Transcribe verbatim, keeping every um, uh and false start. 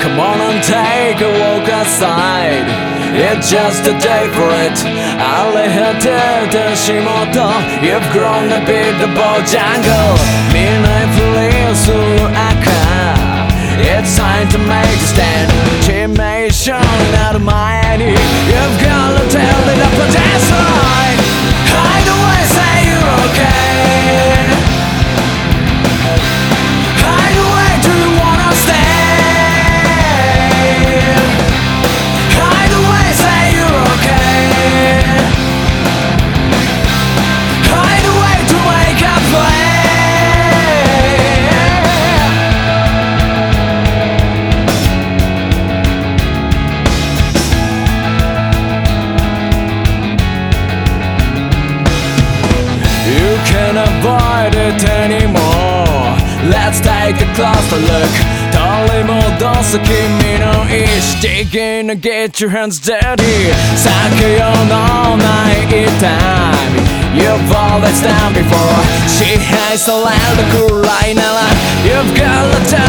Come on and take a walk outside. It's just a day for it. 荒れ果てた足元 You've grown a bit about jungle 見ないふりをする赤 It's time to make a stand 致命傷になる前に You've gotta tell it up and dance right Hide away, say you're okay Hide away, do you wanna stay Hide away, say you're okay Hide away to make a play You can't avoid it anymore Let's take a closer look 取り戻す君の意識的に Get your hands dirty 避けようのない痛み You've always done before 支配されるくらいなら You've gotta tell